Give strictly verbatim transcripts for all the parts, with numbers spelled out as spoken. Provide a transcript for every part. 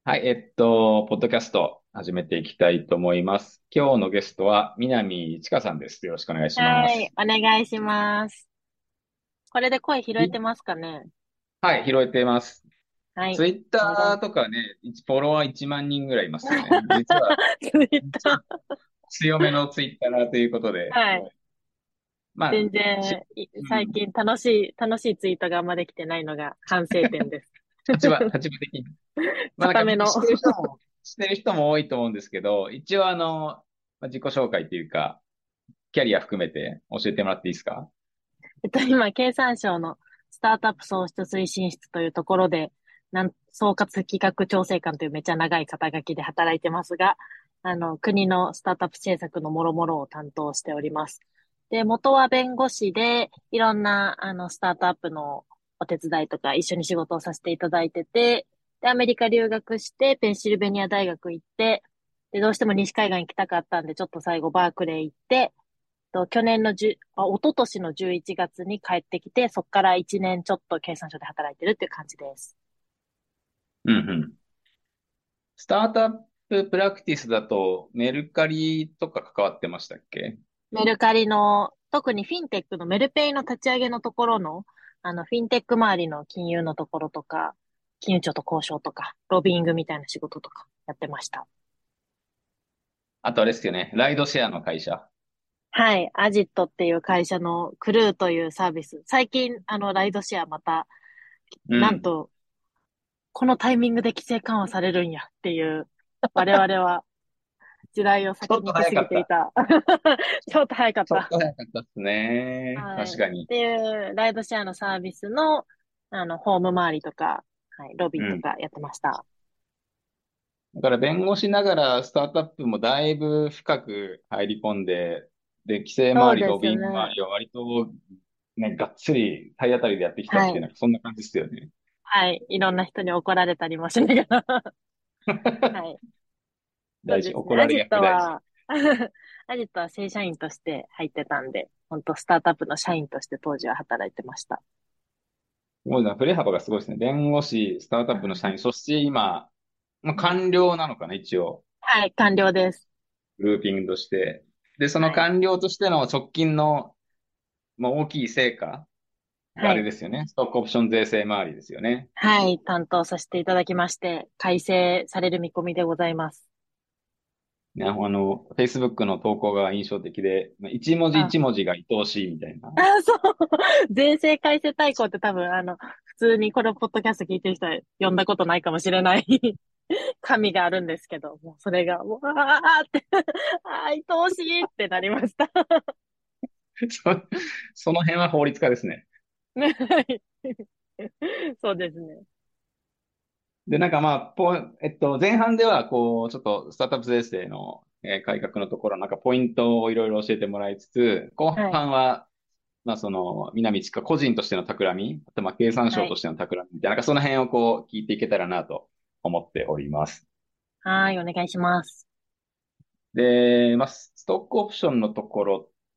はい、えっと、ポッドキャスト始めていきたいと思います。今日のゲストは南ちかさんです。よろしくお願いしまはい、 す。 お願いします。これで声拾えていますかね？ はい、拾えてます。 はい、 ツイッタお願い。 ーとかね、一フォロワーいちまん人ぐらいいますよね。実は、 ツイッちょっとター。 強めのツイッターということで、 はい。 まあ、 全し、 然、いうん、 最近楽しい、楽しいツイートがあんまできてないのが反省点です。 立場、立場的に。まあなんか固めの。 知ってる人も、知ってる人も多いと思うんですけど、一応あの、まあ自己紹介っていうか、キャリア含めて教えてもらっていいですか？ えっと、今、経産省のスタートアップ創出推進室というところで、なん、総括企画調整官というめっちゃ長い肩書きで働いてますが、あの、国のスタートアップ政策のもろもろを担当しております。で、元は弁護士で、いろんな、あの、スタートアップのお手伝いとか一緒に仕事をさせていただいてて、で、アメリカ留学して、ペンシルベニア大学行って、で、どうしても西海岸行きたかったんで、ちょっと最後バークレー行って、と、去年のじゅあ、一昨年のじゅういちがつに帰ってきて、そこからいちねんちょっと経産省で働いてるっていう感じです。 うんうん。スタートアッププラクティスだとメルカリとか関わってましたっけ？ メルカリの、特にフィンテックのメルペイの立ち上げのところの、あの、フィンテック周りの金融のところとか、金融庁と交渉とか、ロビーイングみたいな仕事とかやってました。 あとあれですよね。ライドシェアの会社。 はい。アジットっていう会社のクルーというサービス。最近、あの、ライドシェアまた、 うん。 なんと、このタイミングで規制緩和されるんやっていう、我々は時代をちょっと先に行き過早かった。 ぎていた。ちょっと早かっちょっとた。 早かったですね。 はい。っ確かに。 ていう、ライドシェアのサービスの、あの、ホーム周りとか、はい、ロビーとうん。 かやってました。 だから弁護士ながらスタートアップもだいぶ深く入り込んで、で、規制回り、 そうでロビーング回すね。 りを割とね、がっつり体当たりでやってきたっていうのはい。 はそんな感じですよね。 はい。いろんな人に怒られたりもしながら。はい。そう大事。 ですね。アジッ怒られ役大事。 トはアジットは正社員として入ってたんで、本当スタートアップの社員として当時は働いてました。 すごいな。振れ幅がすごいですね。弁護士、スタートアップの社員、そして今、まあ、官僚なのかな、一応。 はい、完了です。 グルーピングとして。で、そのはい。 官僚としての直近の、まあ、大きい成果があれはい。 ですよね。ストックオプション税制周りですよね。 はい、担当させていただきまして、改正される見込みでございます。 ね、あの、Facebook の投稿が印象的で、まあ一文字あ、 一文字が愛おしいみたいな。 あ、そう。税制改正大綱って多分、あの、普通にこれポッドキャスト聞いてる人は読んだことないかもしれない紙があるんですけど、もうそれが、もう、あーってあー、愛おしいってなりました。 そ、その辺は法律家ですね。 はいそうですね。 で、なんかまあ、ポ、えっと、前半では、こう、ちょっとスタートアップ税制の、えー改革のところ、なんかポイントをいろいろ教えてもらいつつ、後はい。 半は、まあその、南地か個人としての企み、あとまあ経産はい。 省としての企みみたいな、なんかその辺をこう聞いていけたらなと思っております。 はい、お願いします。 で、まあ、ストックオプションのところって、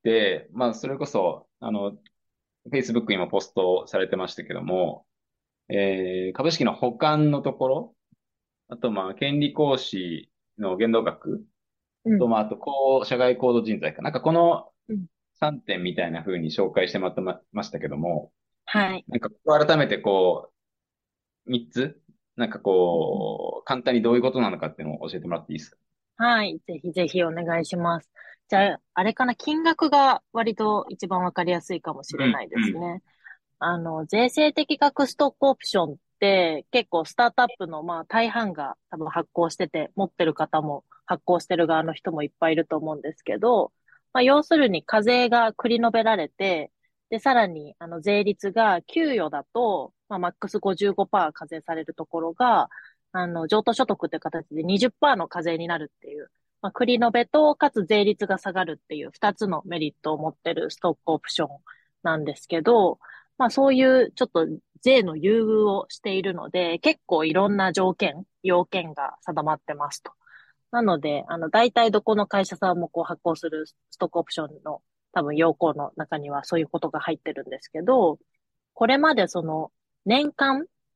まあそれこそ、あの、Facebook にもポストされてましたけども、えー株式の保管のところ、あとまあ権利行使の限度額、 うん。 とまああとこう、社外コード人材か。なんかこのうん。 さんてんみたいな風に紹介してもらってまましたけども、 はい。 なんか改めてこう、みっつ、なんかうんこう、簡単にどういうことなのかっていうのを教えてもらっていいですか？ はい。ぜひぜひお願いします。じゃあ、あれかな、金額が割と一番わかりやすいかもしうん、 れないでうん。 すね。あの、税制的確ストックオプションって結構スタートアップのまあ大半が多分発行してて、持ってる方も発行してる側の人もいっぱいいると思うんですけど、まあ要するに課税が繰り延べられて、で、さらにあの税率が給与だと、まあマックスごじゅうごパーセント課税されるところが、あの、譲渡所得っていう形でにじゅっパーセントの課税になるっていう、まあ、繰り延べと、かつ税率が下がるっていう二つのメリットを持ってるストックオプションなんですけど、まあそういうちょっと税の優遇をしているので、結構いろんな条件、要件が定まってますと。なので、あの、大体どこの会社さんもこう発行するストックオプションの多分要項の中にはそういうことが入ってるんですけど、これまでその年間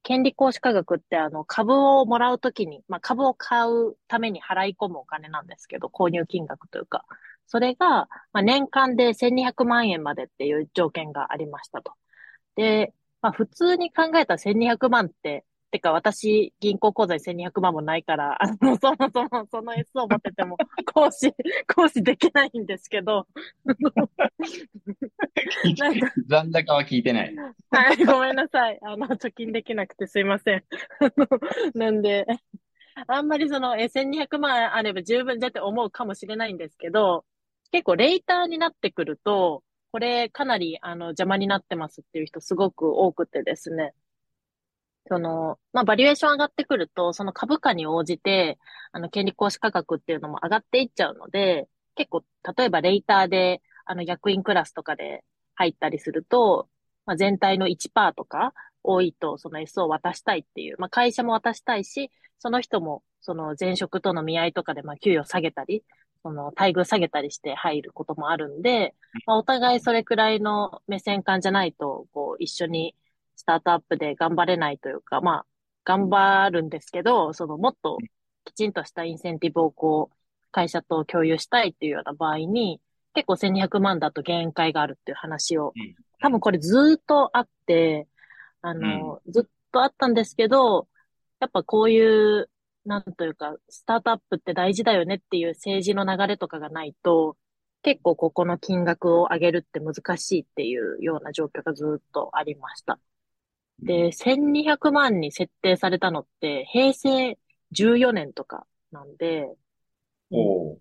権利行使価格ってあの株をもらうときに、まあ株を買うために払い込むお金なんですけど、購入金額というか、それが、まあ、年間でせんにひゃくまん円までっていう条件がありましたと。で、まあ普通に考えたらせんにひゃくまんって、てか私銀行口座にせんにひゃくまんもないから、あの、そもそもその S を持ってても行使、行使できないんですけど、なんか、 残高は聞いてない。 はい、ごめんなさい。あの、貯金できなくてすいません。あのなんで、あんまりその、え、せんにひゃくまんあれば十分だって思うかもしれないんですけど、結構レイターになってくると、これかなりあの邪魔になってますっていう人すごく多くてですね。その、まあ、バリエーション上がってくると、その株価に応じて、あの、権利行使価格っていうのも上がっていっちゃうので、結構、例えばレイターで、あの、役員クラスとかで入ったりすると、まあ、全体のいちパーセントとか多いと、その S を渡したいっていう、まあ、会社も渡したいし、その人も、その前職との見合いとかで、まあ、給与下げたり、その待遇下げたりして入ることもあるんで、まあ、お互いそれくらいの目線感じゃないと、こう、一緒にスタートアップで頑張れないというか、まあ、頑張るんですけど、そのもっときちんとしたインセンティブをこう、会社と共有したいっていうような場合に、結構せんにひゃくまんだと限界があるっていう話を、 うん。 多分これずーっとあって、あうん。 の、ずっとあったんですけど、やっぱこういう、なんというか、スタートアップって大事だよねっていう政治の流れとかがないと、結構ここの金額を上げるって難しいっていうような状況がずっとありました。 うん。 で、せんにひゃくまんに設定されたのって平成じゅうよねんとかなんで、うんおう。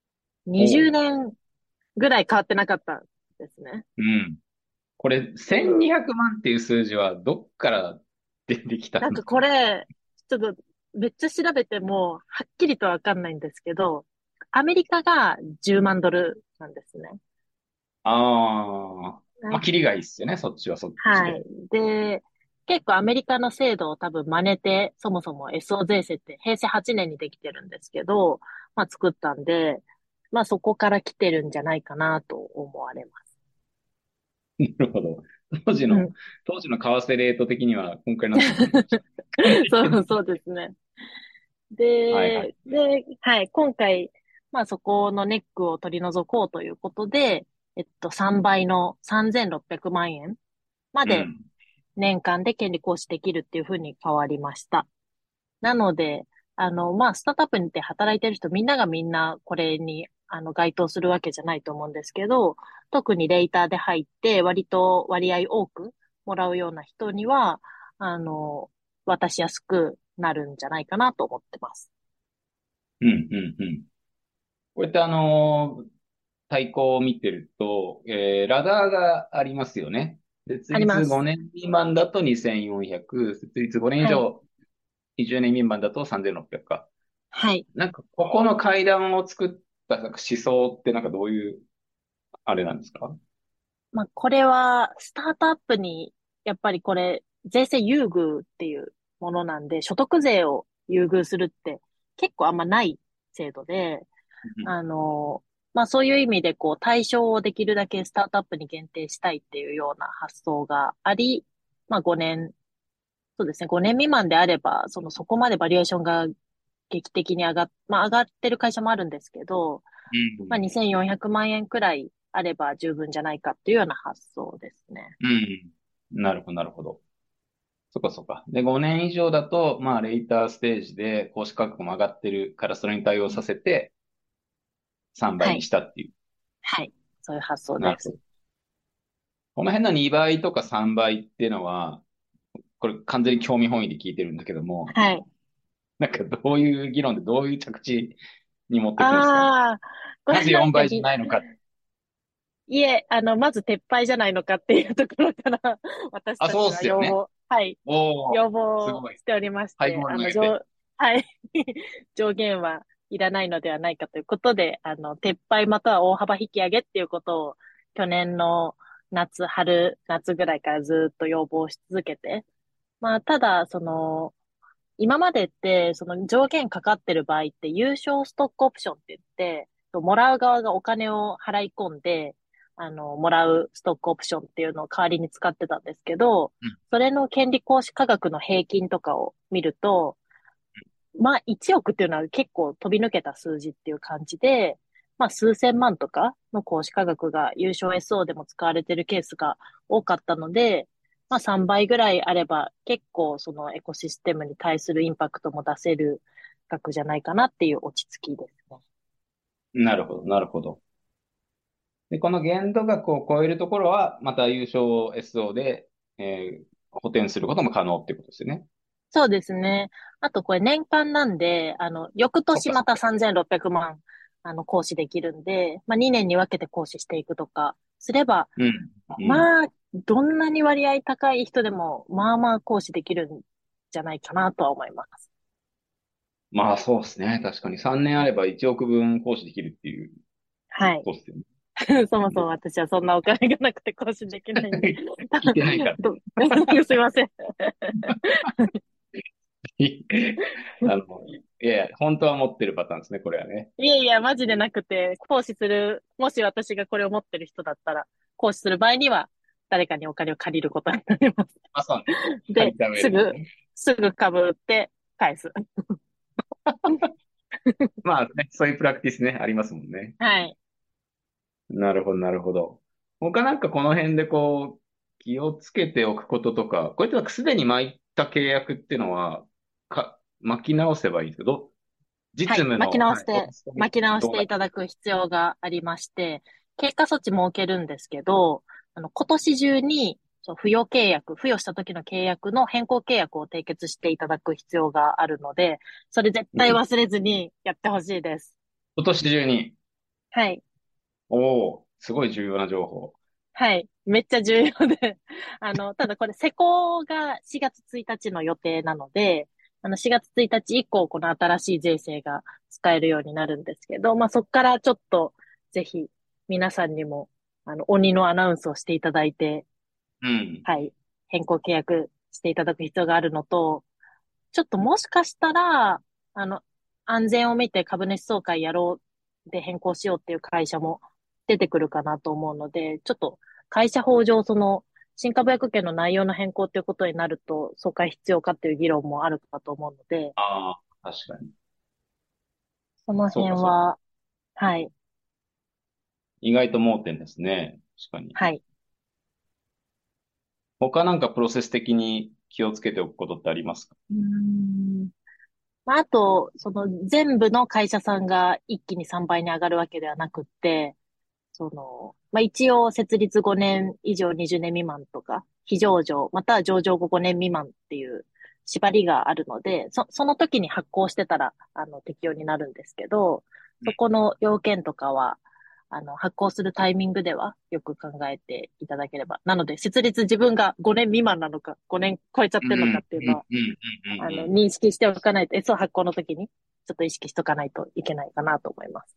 20 おう。 年ぐらい変わってなかったんですね。 うん。これ、 で、 せんにひゃくまんっていう数字はどっから出てきたの？ なんかこれ、ちょっとめっちゃ調べてもはっきりとはわかんないんですけど、アメリカがじゅうまんドルなんですね。 ああ。まあ、 はい。 キリがいいっすよね。そっちはそっちはい。 で。 で、結構アメリカの制度を多分真似て、そもそも エスオー 税制って平成はちねんにできてるんですけど、まあ作ったんで、まあそこから来てるんじゃないかなと思われます。 なるほど。当時の、 うん。 当時の為替レート的には、こんくらいになってたのかもしれない。わかんないけど。 そう、そうですね。 はいはい。 で、で、はい、今回、まあそこのネックを取り除こうということで、えっと、さんばいのさんぜんろっぴゃくまん円までうん。 年間で権利行使できるっていうふうに変わりました。なので、あの、まあ、スタートアップにて働いてる人みんながみんなこれに、あの、該当するわけじゃないと思うんですけど、特にレイターで入って割と割合多くもらうような人には、あの、渡しやすくなるんじゃないかなと思ってます。 うん、うん、うん。こうやってあのー対抗を見てると、えー、ラダーがありますよね。設立あります。 ごねん未満だとにせんよんひゃく、設立ごねん以はい。 上、にじゅうねん未満だとさんぜんろっぴゃくか。 はい。 なんか、ここの階段を作ったなんか思想ってなんかどういう、あれなんですか？ まあ、これは、スタートアップに、やっぱりこれ、税制優遇っていうものなんで、所得税を優遇するって結構あんまない制度で、 うん。 あの、まあそういう意味でこう対象をできるだけスタートアップに限定したいっていうような発想があり、まあごねん、そうですね、ごねん未満であれば、そのそこまでバリエーションが劇的に上がっ、まあ上がってる会社もあるんですけど、まあにせんよんひゃくまん円くらいあれば十分じゃないかっていうような発想ですね。 うん。なるほど、なるほど。そっかそっか。で、ごねん以上だと、まあ、レイターステージで公式価格も上がってるから、それに対応させてさんばいにはい。 したっていう。 はい。そういう発想です。 なるほど。この辺のにばいとかさんばいっていうのは、これ完全に興味本位で聞いてるんだけども、 はい。 なんかどういう議論でどういう着地に持ってくんですかね。 ああ、こなぜ4 れなんか倍じゃないのか。 いえ、あの、まず撤廃じゃないのかっていうところから私あ、そうったちはすよね。 要望、はい、 おー、 要望すごい。 しておりましハイボて、あの、 ール投げて。 上、はい、上限はいらないのではないかということで、あの、撤廃または大幅引き上げっていうことを去年の夏、春、夏ぐらいからずっと要望し続けて、まあ、ただ、その、今までって、その上限かかってる場合って優勝ストックオプションって言って、もらう側がお金を払い込んで、 あの、もらうストックオプションっていうのを代わりに使ってたんですけど、 うん。 それの権利行使価格の平均とかを見ると、まあ、いちおくっていうのは結構飛び抜けた数字っていう感じで、まあ、数千万とかの行使価格が優勝 エスオー でも使われてるケースが多かったので、まあ、さんばいぐらいあれば結構そのエコシステムに対するインパクトも出せる額じゃないかなっていう落ち着きですね。 なるほど、なるほど。で、この限度額を超えるところは、また優勝 エスオー で、えー補填することも可能ってことですよね。 そうですね。あとこれ年間なんで、あの、翌年またそっかそっか。 さんぜんろっぴゃくまん、あの、行使できるんで、まあにねんに分けて行使していくとかすれば、 うん。うん。 まあ、どんなに割合高い人でも、まあまあ行使できるんじゃないかなとは思います。 まあそうですね。確かにさんねんあればいちおくぶん行使できるっていうはい。 ことですよね。 そもそも私はそんなお金がなくて行使できないんで。 聞いてないからどね。 すいません。 あの、いやいや、本当は持ってるパターンですね、これはね。 いやいや、マジでなくて、行使する、もし私がこれを持ってる人だったら、行使する場合には、誰かにお金を借りることになります。 まあそうね。借で、 りた上すぐ、 でね。 すぐ被って返す。 まあね、そういうプラクティスね、ありますもんね。 はい。 なるほど、なるほど。他なんかこの辺でこう、気をつけておくこととか、こういったすでに巻いた契約っていうのは、か、巻き直せばいいですけど、 はい。巻き実務の、はい、お直して、 勤め巻き直しどうなっていただく必要がありまして、経過措置設けるんですけど、あの、今年中に、そう、付与契約、付与した時の契約の変更契約を締結していただく必要があるので、それ絶対うん。 忘れずにやってほしいです。 今年中に、 はい。 おお、すごい重要な情報。 はい。めっちゃ重要で。あの、ただこれ施行がしがつついたちの予定なので、あのしがつついたち以降この新しい税制が使えるようになるんですけど、まあそこからちょっとぜひ皆さんにもあの鬼のアナウンスをしていただいて、 うん。 はい。変更契約していただく必要があるのと、ちょっともしかしたら、あの、安全を見て株主総会やろうで変更しようっていう会社も出てくるかなと思うので、ちょっと会社法上その新株約権の内容の変更っていうことになると、総会必要かっていう議論もあるかと思うので、 ああ、確かに。 そのそうか、そうか。 辺は、はい、 意外と盲点ですね。確かに。 はい。 他なんかプロセス的に気をつけておくことってありますか？ うーん。まあ、あと、その全部の会社さんが一気にさんばいに上がるわけではなくって、その、まあ、一応設立ごねん以上にじゅうねん未満とか、非上場、または上場後ごねん未満っていう縛りがあるので、そ、その時に発行してたら、あの、適用になるんですけど、そこの要件とかは、あの、発行するタイミングではよく考えていただければ。なので、設立自分がごねん未満なのか、ごねん超えちゃっうん、うん、 てるのかっていうのは、 うん、うん、 あの、 うん。 認識しておかないと、エスオー 発行の時に、ちょっと意識しとかないといけないかなと思います。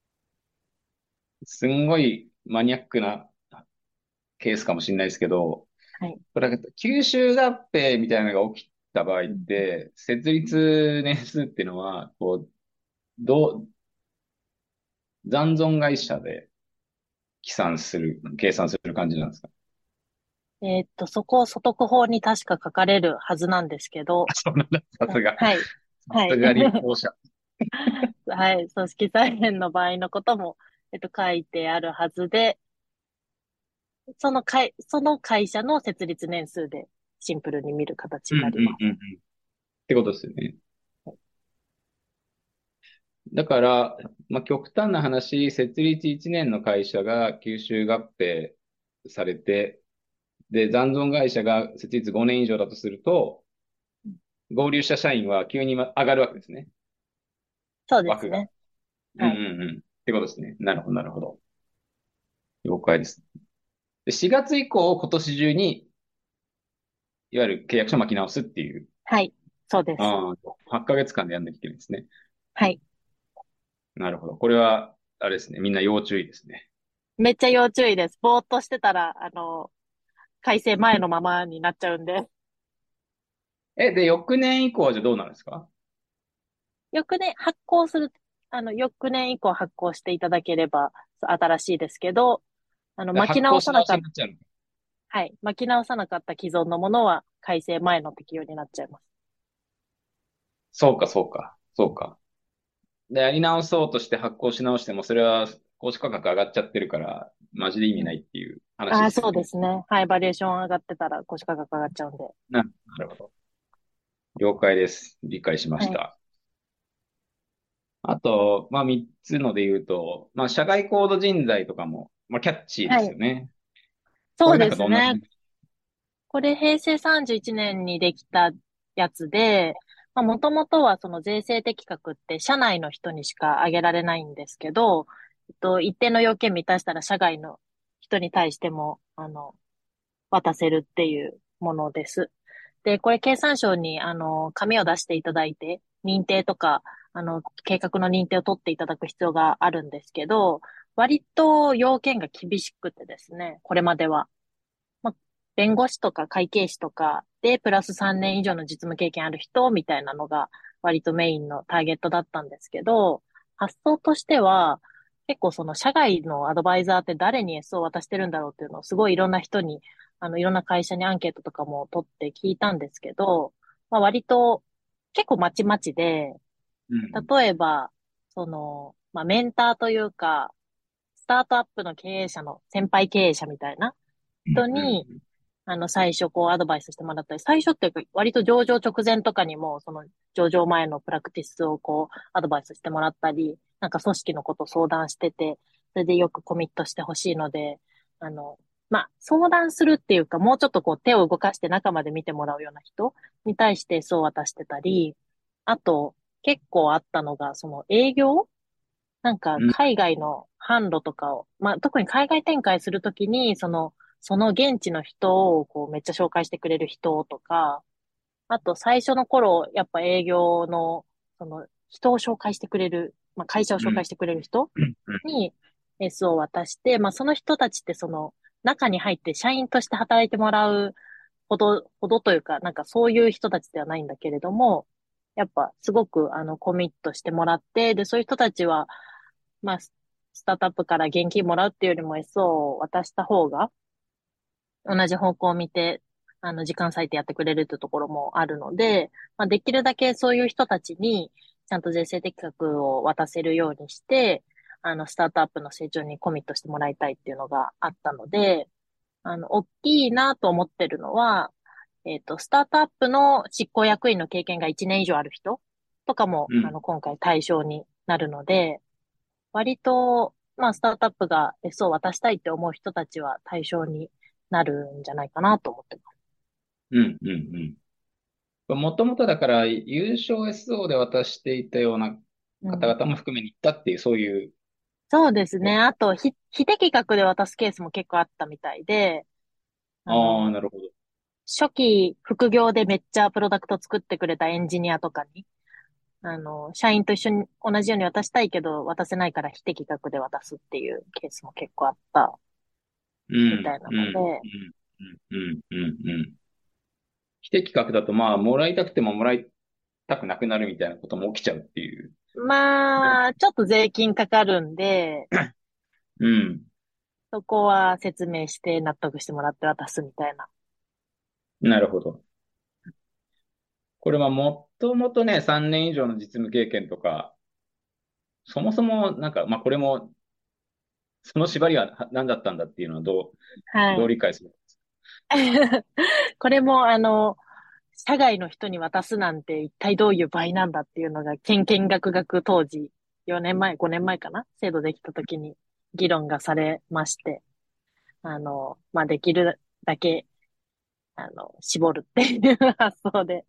すんごいマニアックなケースかもしれないですけど、 はい。 これ、吸収合併みたいなのが起きた場合っうん。 て、設立年数っていうのは、こう、どう、残存会社で起算する、計算する感じなんですか？ えーっと、そこ、所得法に確か書かれるはずなんですけど、 あ、そうなんだ。さすが。 はい。はい。 さすが立法者。 はい。組織再編の場合のことも、えっと、書いてあるはずで、その会、その会社の設立年数でシンプルに見る形うん、うん、 になります。 うん、うん。ってことですよね。だから、まあ、極端な話、設立いちねんの会社が吸収合併されて、で、残存会社が設立ごねん以上だとすると、合流した社員は急にま上がるわけですね。枠が。 そうですね。 うんうはい。 んうん。ってことですね。なるほど、なるほど。了解です。で、しがつ以降、今年中に、いわゆる契約書を巻き直すっていう、 はい。そうです。 ああ、はちかげつかんでやんなきゃいけないんですね。 はい。 なるほど。これは、あれですね。みんな要注意ですね。 めっちゃ要注意です。ぼーっとしてたら、あの、改正前のままになっちゃうんで。 え、で、翌年以降はじゃあどうなるんですか？ 翌年発行する、あの、翌年以降発行していただければ新しいですけど、 あの、 で巻き発行し直直さなかっしになっちゃうのか。 はい。巻き直さなかった既存のものは改正前の適用になっちゃいます。 そうか、そうか、そうか。で、やり直そうとして発行し直しても、それは公式価格上がっちゃってるから、マジで意味うん。 ないっていう話ああ、そうでですよね。 すね。はい。バリエーション上がってたら、腰価格上がっちゃうんで。 な、なるほど。了解です。理解しまはい。 した。あと、まあ、三つので言うと、まあ、社外コード人材とかも、まあ、キャッチーではい。 すよね。こそうれなんかですね。 どんな感じ？ これ平成さんじゅういちねんにできたやつで、まあ、もともとはその税制適格って社内の人にしか挙げられないんですけど、えっと、一定の要件満たしたら社外の人に対しても、あの、渡せるっていうものです。で、これ経産省に、あの、紙を出していただいて、認定とか、あの、計画の認定を取っていただく必要があるんですけど、割と要件が厳しくてですね、これまでは。まあ、弁護士とか会計士とかで、プラスさんねん以上の実務経験ある人みたいなのが割とメインのターゲットだったんですけど、発想としては、結構その社外のアドバイザーって誰に エスオー を渡してるんだろうっていうのをすごいいろんな人に、あの、いろんな会社にアンケートとかも取って聞いたんですけど、まあ割と結構まちまちで、 うん。 例えば、その、まあメンターというか、スタートアップの経営者の先輩経営者みたいなうん。う人に、 ん。 あの、最初こうアドバイスしてもらったり、最初っていうか割と上場直前とかにも、その上場前のプラクティスをこうアドバイスしてもらったり、なんか組織のことを相談してて、それでよくコミットしてほしいので、あの、まあ、相談するっていうか、もうちょっとこう手を動かして中まで見てもらうような人に対してそう渡してたり、あと、結構あったのが、その営業なんかうん。 海外の販路とかを、まあ、特に海外展開するときに、その、その現地の人をこうめっちゃ紹介してくれる人とか、あと最初の頃、やっぱ営業の、その人を紹介してくれる、まあ、会社をうん。 紹介してくれる人うん。 に エス を渡して、まあ、その人たちってその中に入って社員として働いてもらうほど、ほどというか、なんかそういう人たちではないんだけれども、やっぱすごくあのコミットしてもらって、で、そういう人たちは、まあ、ススタートアップから現金もらうっていうよりも エスオー を渡した方が、同じ方向を見て、あの、時間割いてやってくれるっていうところもあるので、まあ、できるだけそういう人たちに、ちゃんと税制適格を渡せるようにして、あの、スタートアップの成長にコミットしてもらいたいっていうのがあったので、あの、大きいなと思ってるのは、えっと、スタートアップの執行役員の経験がいちねん以上ある人とかも、 うん。 あの、今回対象になるので、割と、まあ、スタートアップが エスオー を渡したいって思う人たちは対象になるんじゃないかなと思ってます。 うん。うん。うん。もともとだから、優勝 エスオー で渡していたようなうん。 方々も含めに行ったっていう、そういうそうですね。 こあと、ひ、非適格で渡すケースも結構あったみたいで、 と。 あああ、 の、 なるほど。 初期副業でめっちゃプロダクト作ってくれたエンジニアとかに、あの、社員と一緒に同じように渡したいけど渡せないから非適格で渡すっていうケースも結構あったうん。 みたいなうん。 ので、 うん。うん。うん。うん。非適格だと、まあ、もらいたくてももらいたくなくなるみたいなことも起きちゃうっていう。 まあ、ちょっと税金かかるんで、 うん。 そこは説明して納得してもらって渡すみたいな。 なるほど。これはもともとね、さんねん以上の実務経験とか、そもそもなんか、まあこれも、その縛りはは何だったんだっていうのはどう、どうはい。 理解する？ これも、あの、社外の人に渡すなんて一体どういう場合なんだっていうのが、けんけんがくがく当時、よねんまえ、ごねんまえかな制度できた時に議論がされまして、あの、まあ、できるだけ、あの、絞るっていう発想で。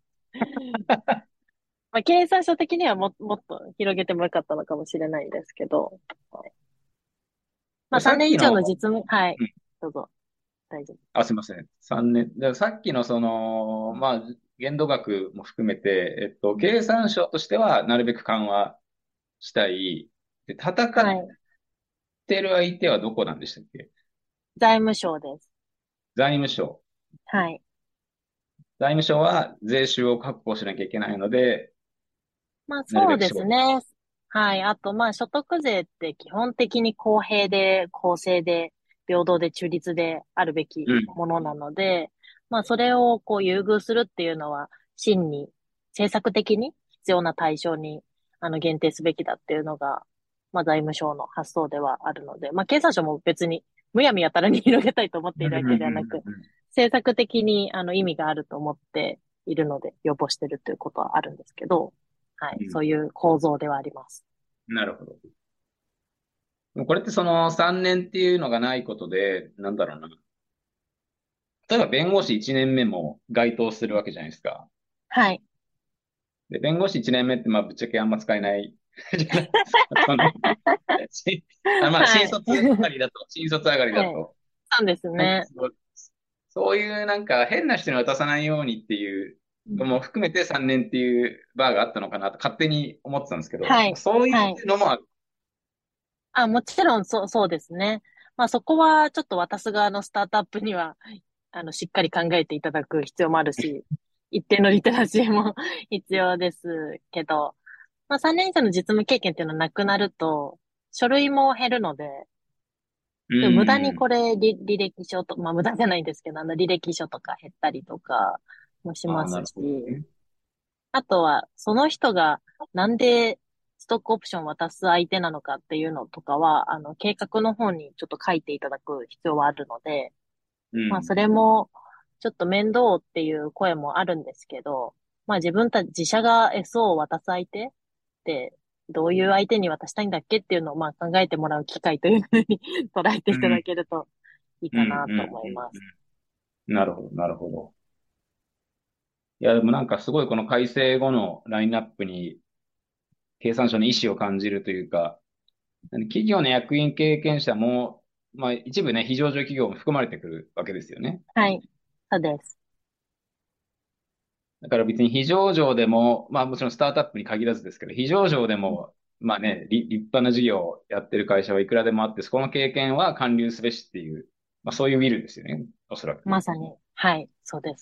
まあ、経産省的にはも、もっと広げてもよかったのかもしれないんですけど、はい、まあ、3年以上さっきの、 の実務、はい、 うん、 どうぞ、大丈夫。 あ、すいません。さんねん。で、さっきのその、まあ、限度額も含めて、えっと、経産省としてはなるべく緩和したい。で、戦っはい。 てる相手はどこなんでしたっけ？ 財務省です。 財務省。 はい。 財務省は税収を確保しなきゃいけないので、 まあなるそうでべく絞る。 すね。はい。あとまあ所得税って基本的に公平で公正で平等で中立であるべきうん。 ものなので、まあそれをこう優遇するっていうのは真に政策的に必要な対象にあの限定すべきだっていうのが、まあ財務省の発想ではあるので、まあ経産省も別にむやみやたらに広げたいと思っているわうんうんうんけではなく、 うん。 政策的にあの意味があると思っているので要望してるということはあるんですけど、はい、 うん。 そういう構造ではあります。 なるほど。でもこれってそのさんねんっていうのがないことで、なんだろうな。例えば弁護士いちねんめも該当するわけじゃないですか。 はい。 で、弁護士いちねんめってまあぶっちゃけあんま使えないじゃないですか。そのしあ、まあ新はい。 卒上がりだと、新卒上がりだはい。 と、 そうですね。 なんかすごい、そういうなんか変な人に渡さないようにっていうのも含めてさんねんっていうバーがあったのかなと勝手に思ってたんですけど、 はい。 そういはい。 うのもある。 あ、もちろん、そう、そうですね。まあそこはちょっと渡す側のスタートアップには、あの、しっかり考えていただく必要もあるし、一定のリテラシーも必要ですけど、まあさんねん以上の実務経験っていうのはなくなると、書類も減るので、 うでも無駄にこん。 れ、履履歴書と、まあ無駄じゃないんですけど、あの履歴書とか減ったりとかもしああ、 ますなるほどし、 ね。 あとは、その人がなんでストックオプションを渡す相手なのかっていうのとかは、あの、計画の方にちょっと書いていただく必要はあるので、まあ、 うん。 それも、ちょっと面倒っていう声もあるんですけど、まあ自分たち自社が エスオー を渡す相手って、どういう相手に渡したいんだっけっていうのをまあ考えてもらう機会というふうに捉えていただうん。 けるといいうん。 かなとうん。 思います。 うん。なるほど、なるほど。いや、でもなんかすごいこの改正後のラインナップに経産省の意思を感じるというか、企業の役員経験者も、まあ一部ね、非上場企業も含まれてくるわけですよね。 はい。そうです。 だから別に非上場でも、まあもちろんスタートアップに限らずですけど、非上場でも、まあね、り立派な事業をやってる会社はいくらでもあって、そこの経験は還流すべしっていう、まあそういうウィルですよね、おそらく。 まさに。はい。そうです。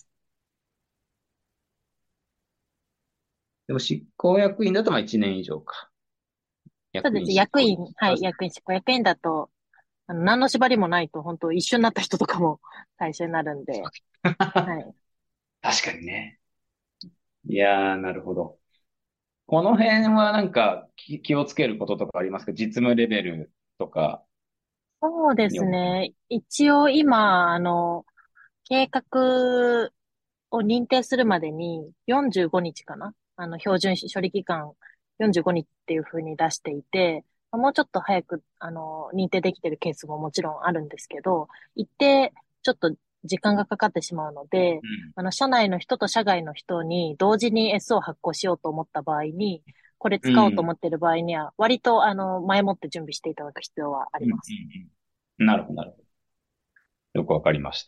でも執行役員だとまあいちねん以上か。役そうです。 員執行員。 役員、はい。役員、執行役員だと、あの、何の縛りもないと、本当一緒になった人とかも対象になるんで、はい。 確かにね。いやー、なるほど。この辺はなんか気、気をつけることとかありますか？実務レベルとかそうでにおいて。 すね。一応今、あの、計画を認定するまでによんじゅうごにちかなあの、標準処理期間よんじゅうごにちっていう風に出していて、もうちょっと早く、あの、認定できてるケースももちろんあるんですけど、一定、ちょっと時間がかかってしまうので、 うん。 あの、社内の人と社外の人に同時に エスオー を発行しようと思った場合に、これ使おうとうん。 思っている場合には、割と、あの、前もって準備していただく必要はあうん。うん。 ります。 うん。なるほど、なるほど。よくわかりました。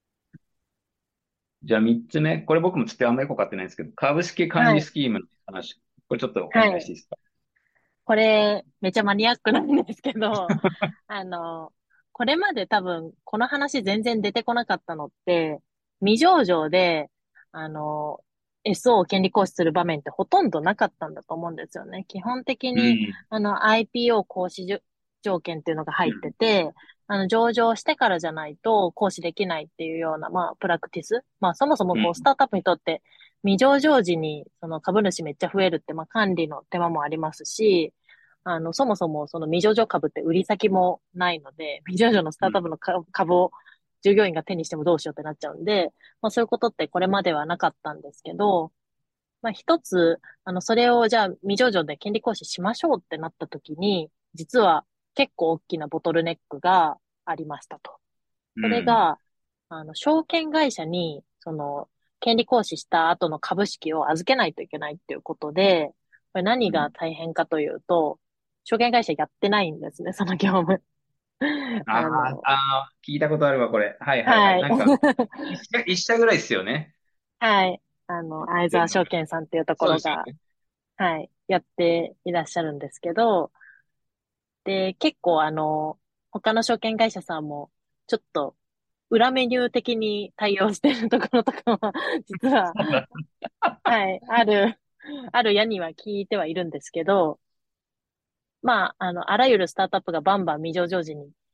じゃあ三つ目。これ僕もちょっとあんまりよくわかってないんですけど、株式管はい。 理スキームの話。これちょっとおはい。 願いしていいですか？ これ、めちゃマニアックなんですけど、あの、これまで多分、この話全然出てこなかったのって、未上場で、あの、エスオー を権利行使する場面ってほとんどなかったんだと思うんですよね。基本的に、 うん。 あの、アイピーオー 行使じょ条件っていうのが入ってうん。 て、あの、上場してからじゃないと行使できないっていうような、まあ、プラクティス。まあ、そもそもこう、スうん。 タートアップにとって、未上場時に、その株主めっちゃ増えるって、まあ、管理の手間もありますし、あの、そもそもその未上場株って売り先もないので、未上場のスタートアップのか株を従業員が手にしてもどうしようってなっちゃうんで、まあそういうことってこれまではなかったんですけど、まあ一つ、あの、それをじゃあ未上場で権利行使しましょうってなった時に、実は結構大きなボトルネックがありましたと。それうん。 が、あの、証券会社に、その、権利行使した後の株式を預けないといけないっていうことで、これ何がうん。 大変かというと、証券会社やってないんですね、その業務。 あーあの、 あー、聞いたことあるわ、これ。はいはいはい。 はい。 なんか、一社、一社ぐらいですよね。 はい。あの、相沢全のが。 証券さんっていうところが、 そうですよね。 はい、やっていらっしゃるんですけど、で、結構あの、他の証券会社さんも、ちょっと、裏メニュー的に対応しているところとかは、実は、 そうだ。 はい、ある、あるやには聞いてはいるんですけど、まあ、あの、あらゆるスタートアップがバンバン未上場時に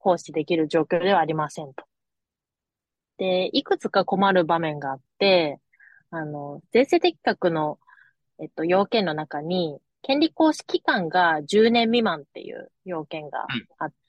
行使できる状況ではありませんと。で、いくつか困る場面があって、あの、税制適格の、えっと、要件の中に、権利行使期間がじゅうねん未満っていう要件がうん。 あって、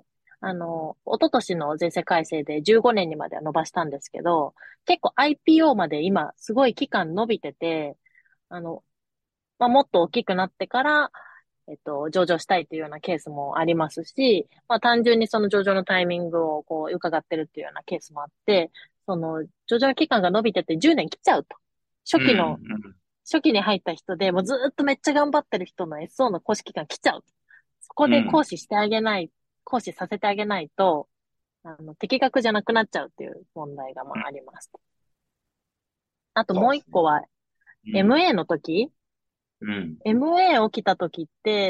あの、一昨年の税制改正でじゅうごねんにまでは伸ばしたんですけど、結構 アイピーオー まで今すごい期間伸びてて、あの、まあ、もっと大きくなってから、えっと、上場したいというようなケースもありますし、まあ、単純にその上場のタイミングをこう伺ってるっていうようなケースもあって、その上場期間が伸びててじゅうねん切っちゃうと。 うん。 初期の、 うん。 初期に入った人でもうずーっとめっちゃ頑張ってる人の エスオー の公式期間来ちゃう。そこで行うん。 使してあげない、行使させてあげないと、あの、適格じゃなくなっちゃうっていう問題がまああります。あともそうですね。 う一個はうん。 エムエー の時うん。 エムエー 起きた時って、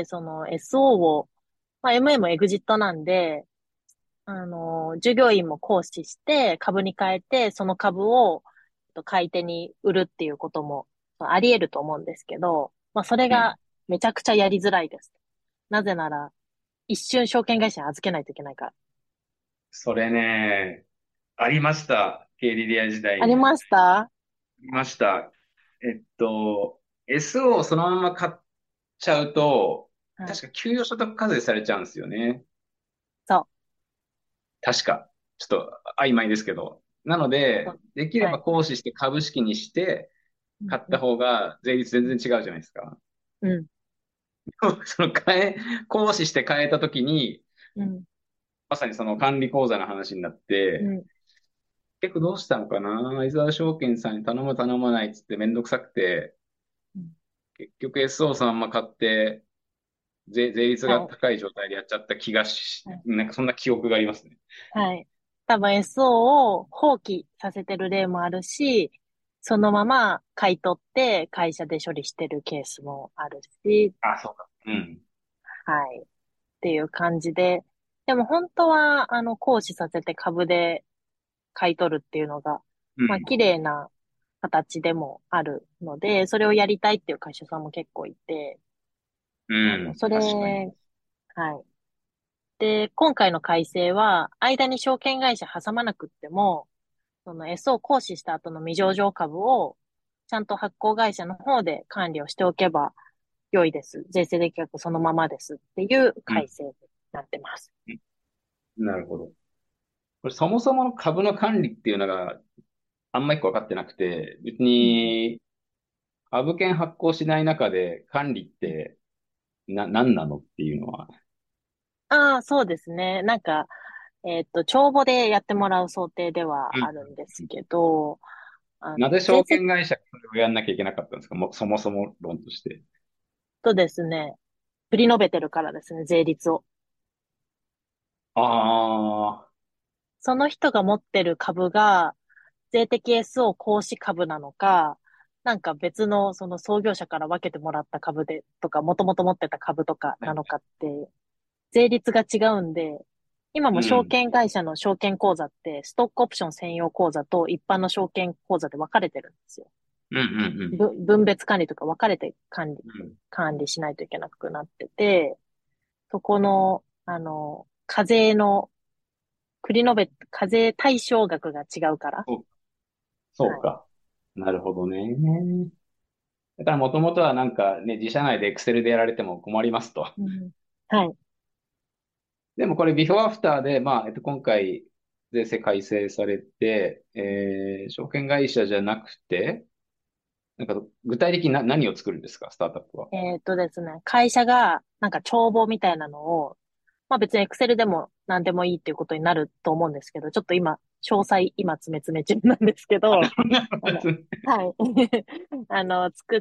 その エスオー を、まあ、エムエー もエグジットなんで、あの、従業員も行使して株に変えて、その株をえっと買い手に売るっていうこともあり得ると思うんですけど、まあ、それうん。 がめちゃくちゃやりづらいです。なぜなら、一瞬証券会社に預けないといけないから。 それね、ありました。経理レア時代に。 ありました？ いました。えっと、エスオー をそのまま買っちゃうと、 はい。 確か給与所得課税されちゃうんですよね。 そう。 確か。ちょっと曖昧ですけど。なので、 そう。 できれはい。 ば行使して株式にしてうんうん買った方が税率全然違うじゃないですか。 うん。 その変え、行使して変えたときに、 うん。 まさにその管理口座の話になって、 うん。 結局どうしたのかな相沢証券さんに頼む頼まないっつってめんどくさくて、 うん。 結局 エスオー そのまま買って、税、税率がはい。 高い状態でやっちゃった気がし、 はい。 なんかそんな記憶がありますね。 はい。多分 エスオー を放棄させてる例もあるし、そのまま買い取って会社で処理してるケースもあるし、 あ、そうか。うん。 はい。っていう感じで、でも本当は、あの、行使させて株で買い取るっていうのが、まあ、 うん。 綺麗な形でもあるので、それをやりたいっていう会社さんも結構いて、 うあの、 ん。 それ、 確かに。 はい。で、今回の改正は、間に証券会社挟まなくっても、その エスオー 行使した後の未上場株を、ちゃんと発行会社の方で管理をしておけば良いです。税制適格そのままですっていううん。 改正になってます。 なるほど。これそもそもの株の管理っていうのがあんま一個分かってなくて、別うんに株券発行しない中で管理っうん。 てな、何なのっていうのは。 ああ、そうですね。なんか、えっと、帳簿でやってもらう想定ではあるんですうん。 けど、あの、 なぜ証税制券会社がそれをやんなきゃいけなかったんですかもう、そもそも論として。 とですね、振り述べてるからですね、税率を。 ああ、 その人が持ってる株が、税的 エスオー 行使株なのか、なんか別のその創業者から分けてもらった株で、とか、もともと持ってた株とかはい。 なのかって、税率が違うんで、今も証うん。 券会社の証券口座って、ストックオプション専用口座と一般の証券口座で分かれてるんですよ。 うん、うん、うん。 ぶ分別管理とか分かれて管理、 うん。 管理しないといけなくなってて、そこの、あの、課税の、繰り延べ、課税対象額が違うから、 そう、そはい。 うか。なるほどね。だからもともとはなんかね、自社内で Excel でやられても困りますと。 うん、はい。 でもこれビフォーアフターで、まあ、えっと、今回税制改正されて、えー、証券会社じゃなくて、なんか具体的にな何を作るんですか、スタートアップは。 えーっとですね、会社が、なんか帳簿みたいなのを、まあ別に Excel でも何でもいいっていうことになると思うんですけど、ちょっと今、詳細、今詰め詰め中なんですけど、あの、はい。あの、作って、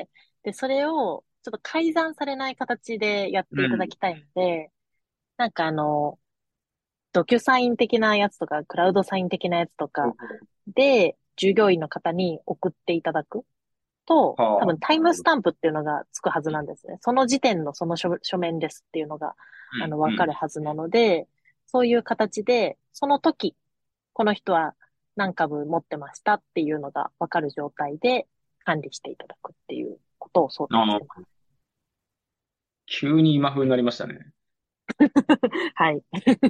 で、それを、ちょっと改ざんされない形でやっていただうん。 きたいので、なんかあの、ドキュサイン的なやつとか、クラウドサイン的なやつとかで、従業員の方に送っていただくと、多はあ、 分タイなるほど。 ムスタンプっていうのがつくはずうん、 なんですね。その時点のその書、書面ですっていうのが、あの、 うん、 わかるはずなので、そういう形で、その時、この人は何株持ってましたっていうのがわかる状態で管理していただくっていうことを想うん。ああ、 定してます。 急に今風になりましたね。 はい。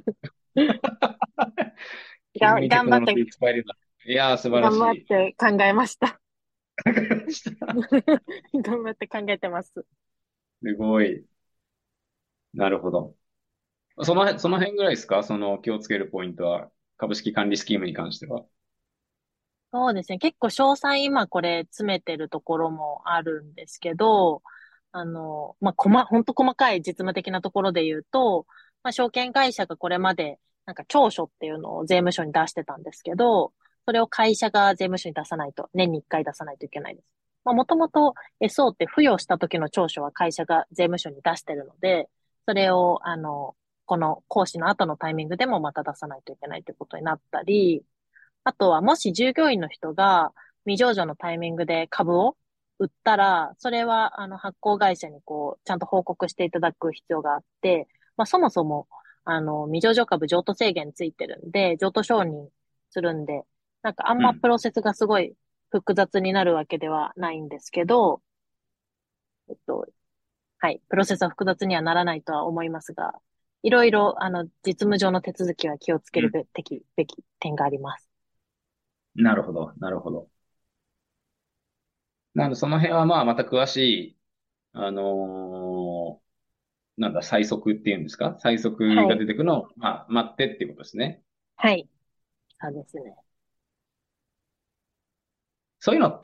が、 急にテクノロジ頑張って、 ー使えるようになった。いやー、素晴ら頑張っしい。 て考えました。 わかりました。 頑張って考えてます。 すごい。なるほど。その辺、その辺ぐらいですか？その気をつけるポイントは。株式管理スキームに関しては。 そうですね。結構詳細今これ詰めてるところもあるんですけど、あの、まあ、こま、ほんと細かい実務的なところで言うと、まあ、証券会社がこれまでなんか調書っていうのを税務署に出してたんですけど、それを会社が税務署に出さないと、年にいっかい出さないといけないです。まあ、もともと エスオー って付与した時の調書は会社が税務署に出してるので、それを、あの、この講師の後のタイミングでもまた出さないといけないということになったり、あとは、もし従業員の人が未上場のタイミングで株を売ったら、それは、あの、発行会社にこう、ちゃんと報告していただく必要があって、まあ、そもそも、あの、未上場株譲渡制限ついてるんで、譲渡承認するんで、なんかあんうん。 まプロセスがすごい複雑になるわけではないんですけど、えっと、はい、プロセスは複雑にはならないとは思いますが、いろいろ、あの、実務上の手続きは気をつけるうん。 べき、べき点があります。 なるほど。なるほど。なので、その辺はまあ、また詳しい、あのーなんだ、最速っていうんですか？最速がはい。 出てくるのを、まあ、待ってっていうことですね。 はい。そうですね。 そういうのって、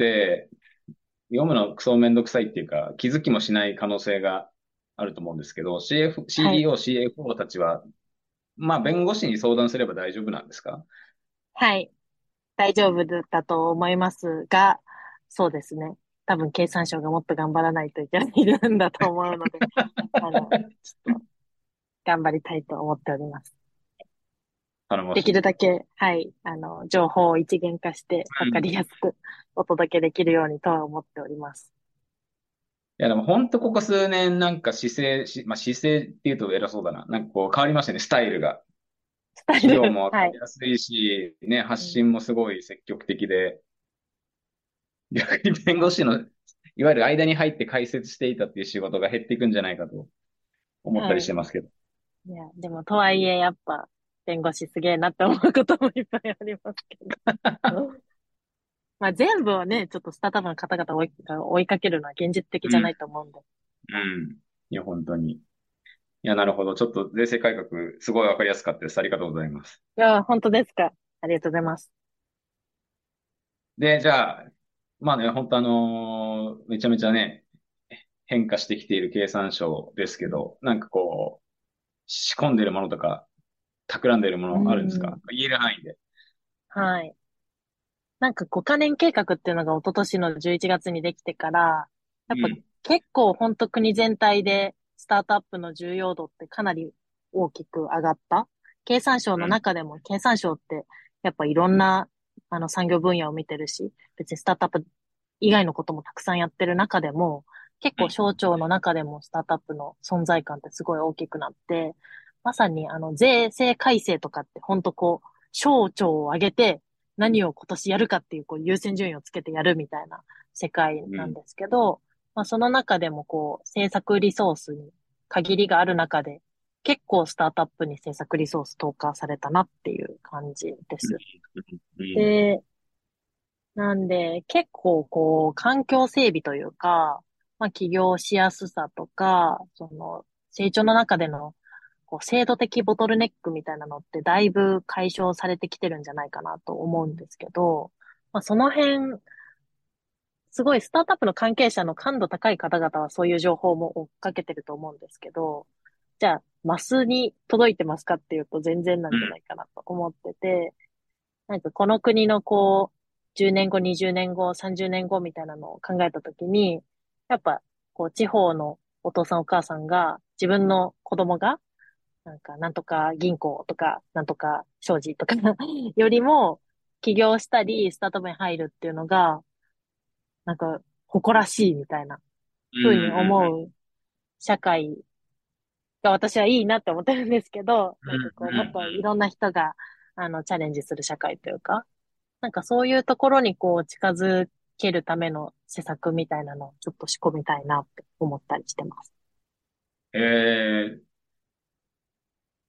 読むのクソめんどくさいっていうか、気づきもしない可能性があると思うんですけど、シーエフ、 はい。 シーイーオー、シーエフオー たちは、まあ、弁護士に相談すれば大丈夫なんですか？ はい。大丈夫だと思いますが、そうですね。多分経産省がもっと頑張らないといけないんだと思うので、あの、ちょっと頑張りたいと思っております。できる頼もしい。 だけ、はい、あの、情報を一元化してわかうん。いりやすくお届けできるようにとは思っております。 や、でも本当ここ数年なんか姿勢、し、まあ、姿勢って言うと偉そうだな。なんかこう変わりましたね、スタイルが。 スタイ資料ル、 もわかはい。 りやすいし、ね、発うん、 信もすごい積極的で、逆に弁護士の、いわゆる間に入って解説していたっていう仕事が減っていくんじゃないかと思ったりしはい。 てますけど。 いや、でもとはいえ、やっぱ、弁護士すげえなって思うこともいっぱいありますけど。まあ全部をね、ちょっとスタートアップの方々を追い、追いかけるのは現実的じゃないうん。 と思うんで。 うん。いや、本当に。いや、なるほど。ちょっと税制改革、すごいわかりやすかったです。ありがとうございます。 いや、本当ですか。ありがとうございます。 で、じゃあ、まあね、本当あのーめちゃめちゃね、変化してきている経産省ですけど、なんかこう、仕込んでるものとか、企んでるもうのあるんですか？ ん。 言える範囲で。 はい。なんかごカ年計画っていうのが一昨年のじゅういちがつにできてから、やっぱうん。 結構本当国全体でスタートアップの重要度ってかなり大きく上がった。経産省うん。 の中でも経産省ってやっぱいろんなあの産業分野を見てるし、別にスタートアップ以外のこともたくさんやってる中でも、結構省庁の中でもスタートアップの存在感ってすごい大きくなって、まさにあの税制改正とかって本当こう、省庁を挙げて何を今年やるかっていうこう優先順位をつけてやるみたいな世界うん。 なんですけど、まあその中でもこう、政策リソースに限りがある中で、結構スタートアップに政策リソース投下されたなっていう感じです。 うん。 で、なんで、結構こう、環境整備というか、まあ起業しやすさとか、その、成長の中での、こう、制度的ボトルネックみたいなのってだいぶ解消されてきてるんじゃないかなと思うんですけど、まあその辺、すごいスタートアップの関係者の感度高い方々はそういう情報も追っかけてると思うんですけど、じゃあ、マスに届いてますかっていうと全然なんじゃないかなと思ってて、なんかこの国のこう、じゅうねんご、にじゅうねんご、さんじゅうねんごみたいなのを考えたときに、やっぱ、こう、地方のお父さんお母さんが、自分の子供が、なんか、なんとか銀行とか、なんとか商事とかよりも、起業したり、スタートアップに入るっていうのが、なんか、誇らしいみたいなう風にん。 思う社会が私はいいなって思ってるんですけど、 うん。 なんかこう、 うん。 もっといろんな人が、あの、チャレンジする社会というか、なんかそういうところにこう近づけるための施策みたいなのをちょっと仕込みたいなって思ったりしてます。 えー、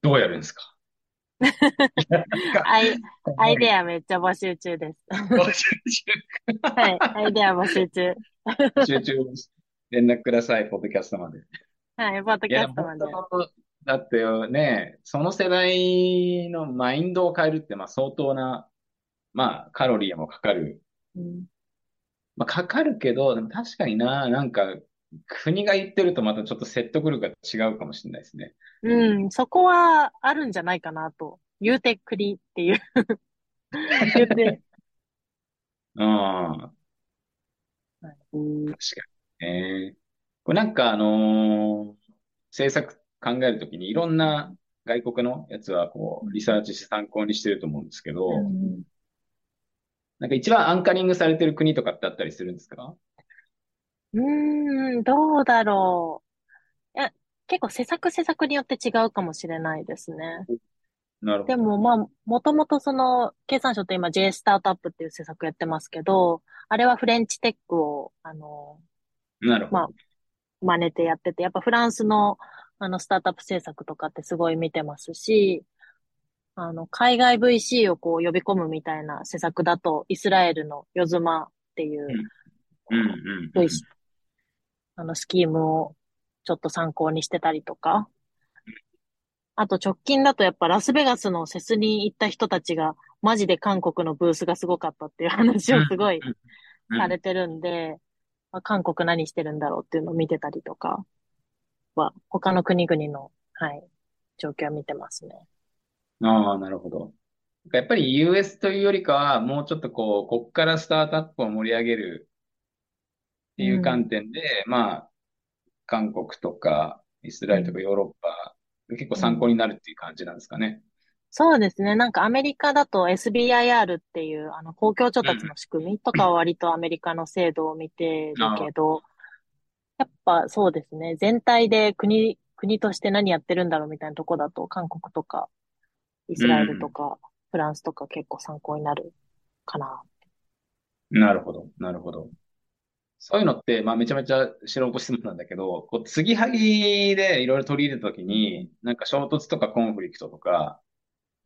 どうやるんですか？いや、なんか、 アイ、アイ怖い。 デアめっちゃ募集中です。 募集はい、アイデア募集中。 中、集中連絡ください、ポッドキャストまで。 はい、ポッドいや、 キャでも本ストまで。 当、だってね、その世代のマインドを変えるって、まあ相当な、まあカロリーもかかる。 うん、 まあかかるけど、でも確かにな、なんか、国が言ってるとまたちょっと説得力が違うかもしれないですね。 うん、そこはあるんじゃないかなと。言うて栗っていう言うて。 うん。 はい、 確かにね。これなんかあのー政策考えるときにいろんな外国のやつはこう、リサーチして参考にしてると思うんですけうど、 ん、 なんか一番アンカリングされてる国とかってあったりするんですか？ うーん、どうだろう。いや、結構施策施策によって違うかもしれないですね。 なるほど。 でもまあ、もともとその、経産省って今 J スタートアップっていう施策やってますけど、あれはフレンチテックを、あの、 なるほど。 まあ、真似てやってて、やっぱフランスの、あの、スタートアップ政策とかってすごい見てますし、あの、海外 ブイシー をこう呼び込むみたいな施策だと、イスラエルのヨズマっていう、 うん、うん、 こう、 うん、うブイん。 あの、スキームをちょっと参考にしてたりとか、あと直近だとやっぱラスベガスのフェスに行った人たちが、マジで韓国のブースがすごかったっていう話うん、 をすごいうん、うん。 されてるんで、まあ、韓国何してるんだろうっていうのを見てたりとかは、他の国々の、はい、状況を見てますね。 ああ、なるほど。やっぱり ユーエス というよりかは、もうちょっとこう、こっからスタートアップを盛り上げるっていううん。 観点で、まあ、韓国とか、イスラエルとかうん。 ヨーロッパ、結構うん。 参考になるっていう感じなんですかね。 そうですね。なんかアメリカだと エスビーアイアール っていう、あの、公共調うん。 達の仕組みとかは割とアメリカの制度を見てるああ、 けど、やっぱそうですね。全体で国、国として何やってるんだろうみたいなとこだと、韓国とか、イうスラエルとん。 か、フランスとか結構参考になるかな。 なるほど、なるほど。そういうのって、まあめちゃめちゃ素人質問なんだけど、こう、継ぎはぎでいろいろ取り入れたときうん。 に、なんか衝突とかコンフリクトとか、 うん。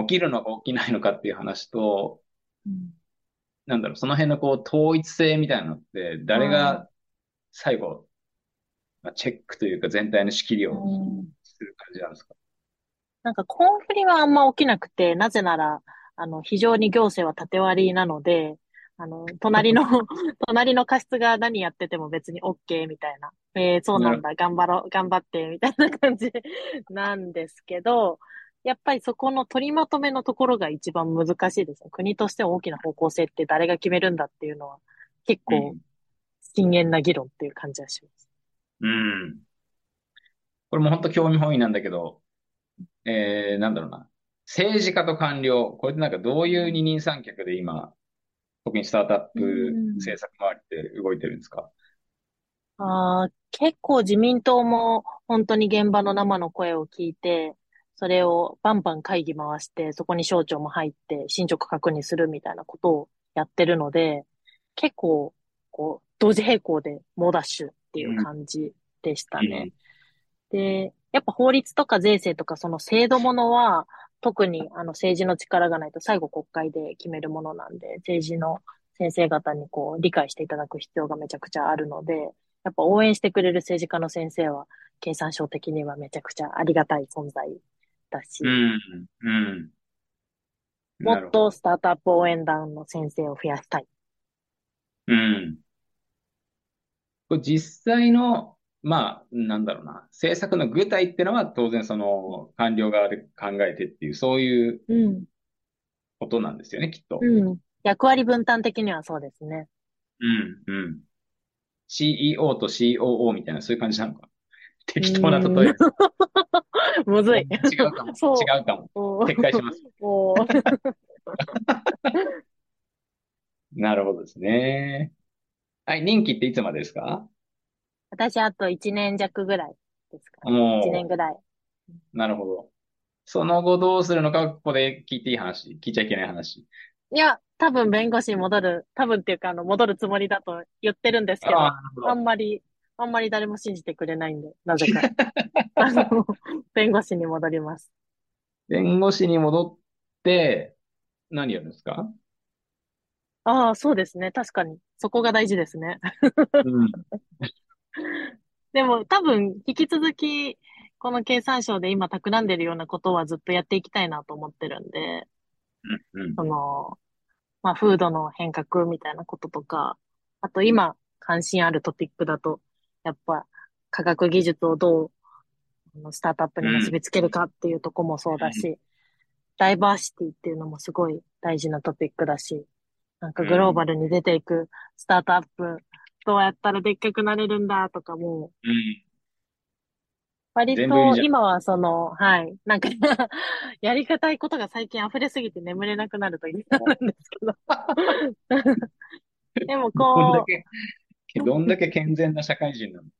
まあ起きるのか起きないのかっていう話と、 うん。 なんだろう、その辺のこう、統一性みたいなのって、誰があ最後、まあ、チェックというか全体の仕切りあ、うをん。 する感じなんですか？ なんかコンフリはあんま起きなくて、なぜなら、あの、非常に行政は縦割りなので、あの、隣の隣の過失が何やってても別に OK みたいな。えー、そうなるなんだ、頑張ろう、頑張って、みたいな感じなんですけど、やっぱりそこの取りまとめのところが一番難しいですね。国として大きな方向性って誰が決めるんだっていうのは、結構、 うん。 深淵な議論っていう感じはします。 うん。これも本当興味本位なんだけど、えー、なんだろうな。政治家と官僚、これってなんかどういう二人三脚で今、特にスタートアッうプん。 政策周りって動いてるんですか？ ああ、結構自民党も本当に現場の生の声を聞いて、それをバンバン会議回して、そこに省庁も入って進捗確認するみたいなことをやってるので、結構、こう、同時並行で猛ダッシュっていううん。 感じでしたね。 うん。 で、やっぱ法律とか税制とかその制度ものは、特にあの政治の力がないと最後国会で決めるものなんで、政治の先生方にこう理解していただく必要がめちゃくちゃあるので、やっぱ応援してくれる政治家の先生は、経産省的にはめちゃくちゃありがたい存在だし、 うん。うん。 もっとなるほど。 スタートアップ応援団の先生を増やしたい。 うん。これ実際の、まあ、なんだろうな。政策の具体ってのは当然その官僚側で考えてっていう、そういううん、 ことなんですよね、きっと。 うん。役割分担的にはそうですね。 うん。うん。シーイーオー と シーオーオー みたいな、そういう感じなのか。 う適当なーん。 例えです。 むずい。 違うかも。 そ違うかも。 う。お撤回します。 ーおーなるほどですね。はい、任期っていつまでですか？ 私あと一年弱ぐらいですかね。一年もぐらい。 う、なるほど。その後どうするのか、ここで聞いていい話、聞いちゃいけない話。 いや、多分弁護士に戻る、多分っていうかあの、戻るつもりだと言ってるんですけああ、 ど、あなるほど。 んまりあんまり誰も信じてくれないんで、なぜか。あの、弁護士に戻ります。 弁護士に戻って、何やるんですか？ ああ、そうですね。確かに。そこが大事ですね。 うん。 でも多分、引き続き、この経産省で今企んでるようなことはずっとやっていきたいなと思ってるんで、 うん。 その、まあ、風土の変革みたいなこととか、あと今、関心あるトピックだと、やっぱ、科学技術をどう、あのスタートアップうん。 に結びつけるかっていうとこもそうだし、ダイバーシティっていうのもすごい大事なトピックだし、なんかグローうん。 バルに出ていくスタートアップ、どうやったらでっかくなれるんだとかも、 うん。 割と全部入りじゃん。 今はその、はい、なんかやりたいことが最近溢れすぎて眠れなくなるときあるんですけどでもこどんだけ、どんだけ健全な社会人なの？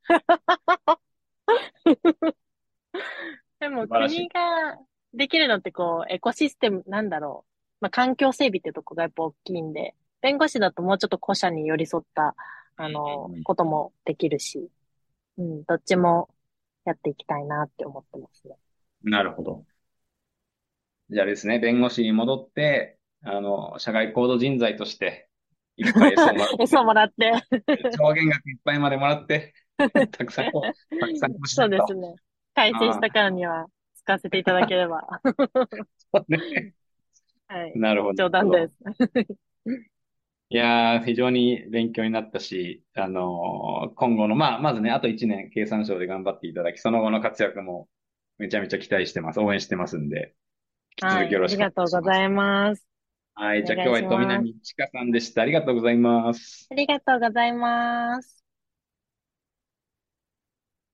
う、でも素晴らしい。 国ができるのってこう、エコシステムなんだろう。まあ、環境整備ってとこがやっぱ大きいんで、弁護士だともうちょっと個社に寄り添った、あの、 うん。 こともできるし、うん、どっちもやっていきたいなって思ってますね。 なるほど。じゃあですね、弁護士に戻って、あの、社外コード人材として、いっぱい餌をもらっ餌もらってて、上限額いっぱいまでもらって、たくさんこう、たくさんこうしそないと。 うですね。改正したあからには使わせていただければ。 あ、ね。 はい。 なるほど、なるほど。 冗談です。 いやー、非常に勉強になったし、あのー今後の、まあ、まずね、あといちねん経産省で頑張っていただき、その後の活躍もめちゃめちゃ期待してます。応援してますんで、引きはい。 続きよろしくお願ありがといします。 うございます。 はい、じゃあ今日は、 お願いしえっと、 ます。 南ちかさんでした。ありがとうございます。 ありがとうございます。